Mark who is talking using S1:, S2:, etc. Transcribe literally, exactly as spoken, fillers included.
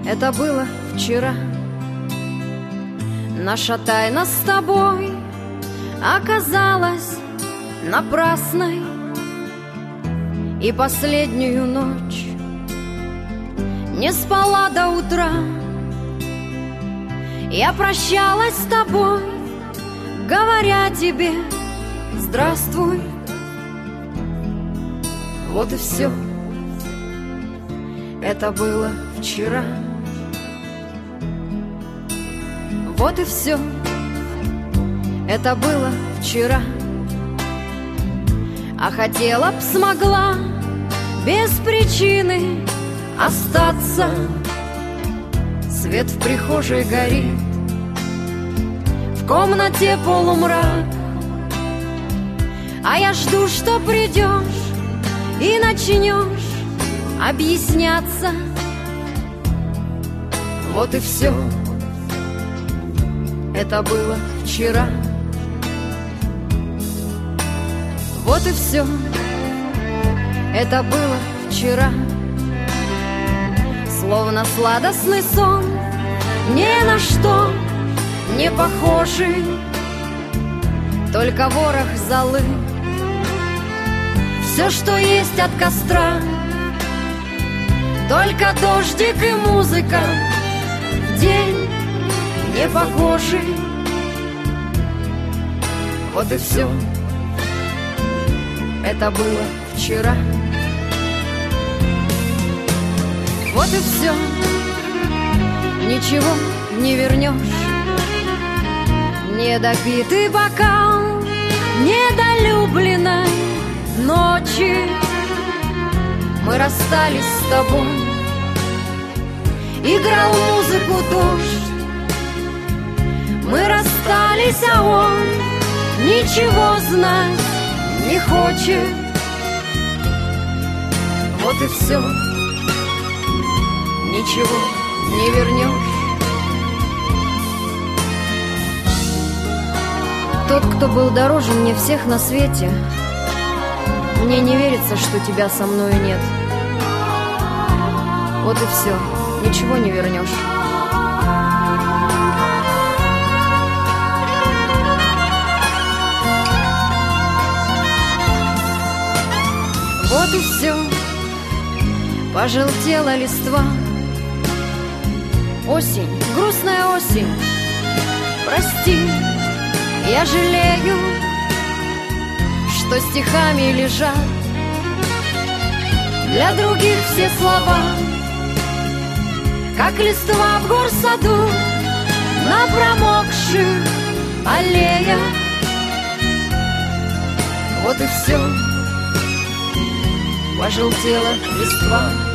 S1: Это было вчера. Наша тайна с тобой оказалась напрасной, и последнюю ночь не спала до утра. Я прощалась с тобой, говоря тебе здравствуй. Вот и все. Это было вчера. Вот и все. Это было вчера. А хотела б, смогла без причины остаться. Свет в прихожей горит, в комнате полумрак, а я жду, что придешь и начнешь объясняться. Вот и все. Это было вчера. Вот и все. Это было вчера. Словно сладостный сон, ни на что не похожий, только ворох золы. Все, что есть от костра, только дождик и музыка в день непогожий. Вот и все. Это было вчера. Вот и все. Ничего не вернешь. Недопитый бокал недолюбленной ночи. Мы расстались с тобой. Играл музыку дождь. Мы расстались, а он ничего знать не хочет. Вот и все. Ничего не вернешь. Тот, кто был дороже мне всех на свете, мне не верится, что тебя со мною нет. Вот и все. Ничего не вернешь. Вот и все. Пожелтела листва. Осень, грустная осень, прости, я жалею, что стихами лежат для других все слова, как листва в горсаду на промокших аллеях. Вот и все. Пожелтела листва.